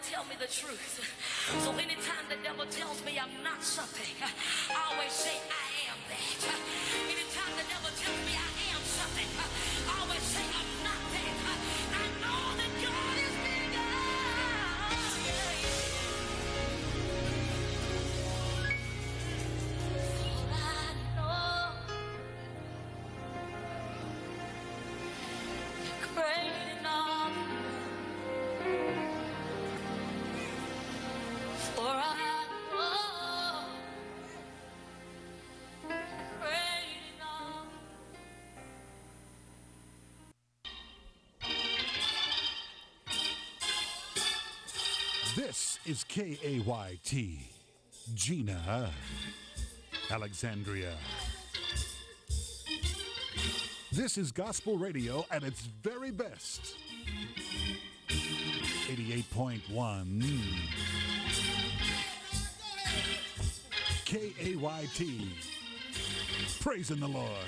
tell me the truth. So anytime the devil tells me I'm not something, I always say I am that. Anytime the devil tells me I am something, I always say I'm not that. I know that God is bigger. Yeah, yeah. I know you're great enough for I know great enough. This is KAYT, Gina, Alexandria. This is gospel radio at its very best. 88.1 KAYT. Praising the Lord.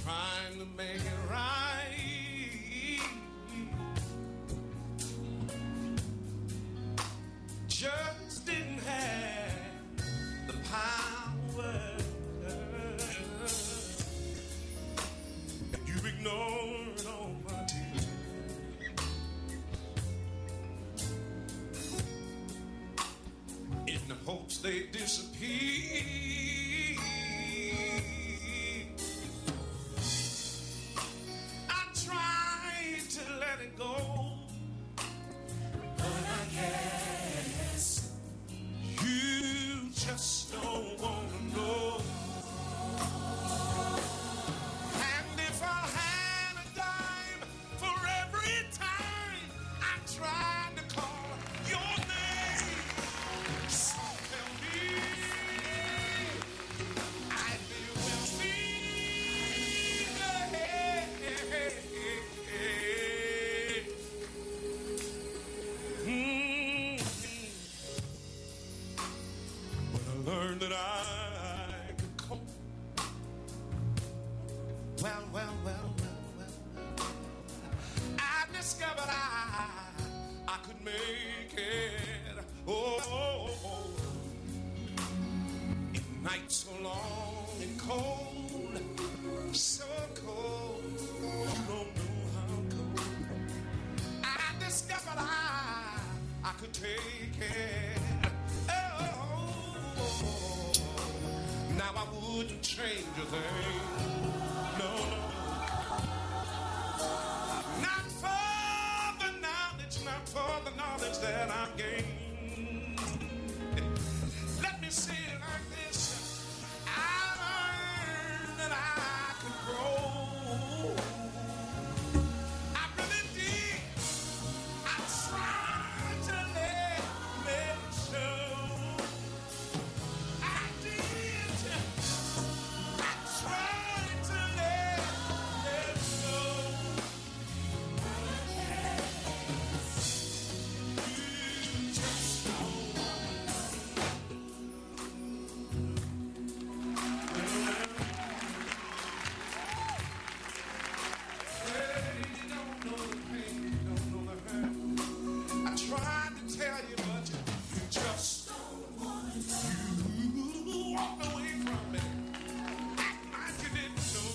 trying to make it right. Just didn't have the power. And you ignored all my tears. In the hopes they disappear. I tried to let it go, but I guess you just don't want to know. And if I had a dime for every time I tried to call your name, so tell me I'd be with me. When I learned that I could cope, well, I discovered I could make it. Oh, in nights so long and cold, so cold, you don't know how cold. I discovered I could take it. Oh, now I wouldn't change a thing.